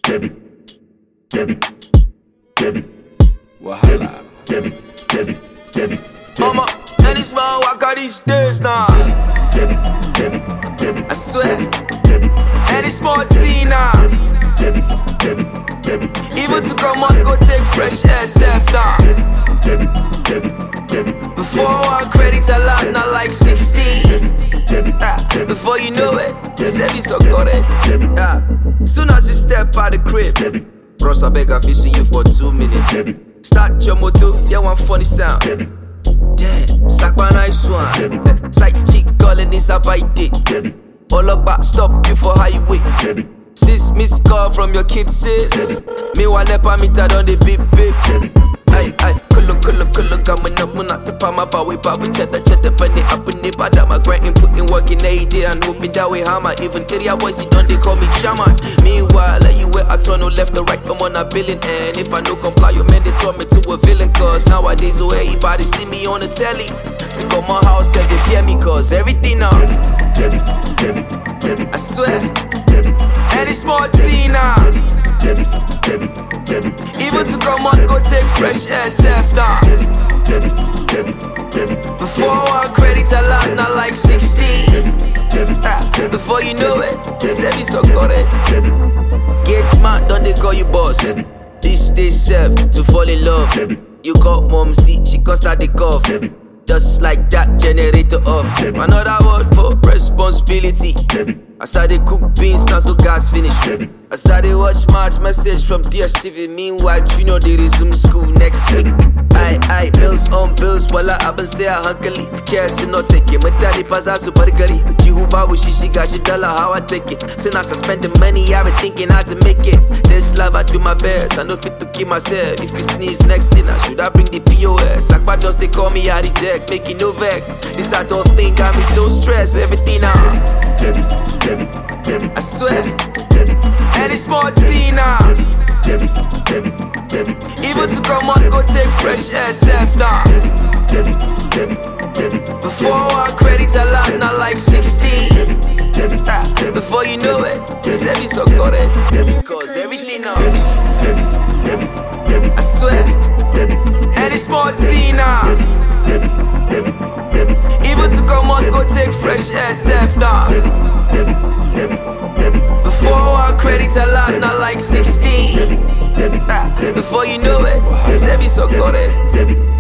Wahala. Mama, any small walk out these days now. I swear, any small tea now. Even to come out, go take fresh SF now. Before I credit a lot, not like 16. Before you know it, Sevi so got it. Soon as you step out the crib, bros, I beg, I feel see you for 2 minutes. Start your motor, yeah, one funny sound. Damn, sack my nice one. Side chick calling this a bite dick. All about stop you for highway. Sis miss call from your kid sis. Me one never meet her on the bip bip. Ay, kullu, coming up, not to palm up, we pop with cheddar, funny up in the bad. I'm a grinding, putting work in a day and hoping that way hammer. Even area boys, sit on, they call me shaman. Meanwhile, like you where I turn no left or right, I'm on a villain. And if I no comply, you man, they turn me to a villain. Cause nowadays, oh, everybody see me on the telly. To go my house and they fear me, cause everything now. I swear, any small tea now. Even to come on, go take fresh SF now. Before I credit a lot, not like 16. Before you know it, Sevi so got it. Get smart, don't they call you boss? This day serve to fall in love. You got mom, see, she can't start the cough. Just like that, generator off. Another word for responsibility. I started cook beans, now so gas finish. I started watch March message from DSTV. Meanwhile, you know they resume school next week. I bills on bills, while I've been say hunkily. Cash and not take it. My daddy pass out super gully. Chihuba with she got your dollar, how I take it. Since I spend the money, I've been thinking how to make it. This love, I do my best. I know fit to keep myself. If you sneeze next thing, I should I bring the POS? Akba just they call me out reject, making no vex. This I don't think got me so stressed. Everything now. I swear, any small tea now. Even to come on, go take fresh SF now. Before I credit a lot, not like 16. Before you know it, Sevi so got it. Cause everything now. I swear, any small tea now. Even to come on, go take fresh SF now. Before I credit a lot, not like 16. Before you know it, Sevi so got it.